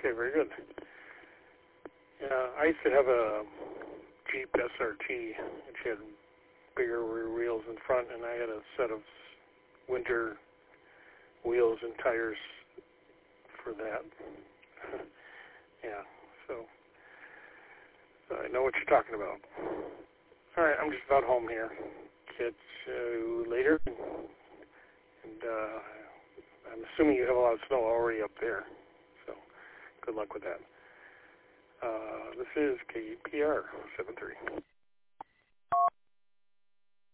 Okay, very good. I used to have a Jeep SRT, which had bigger rear wheels in front, and I had a set of winter wheels and tires for that. Yeah, so I know what you're talking about. All right, I'm just about home here. Catch you later. And I'm assuming you have a lot of snow already up there, so good luck with that. This is KPR 730.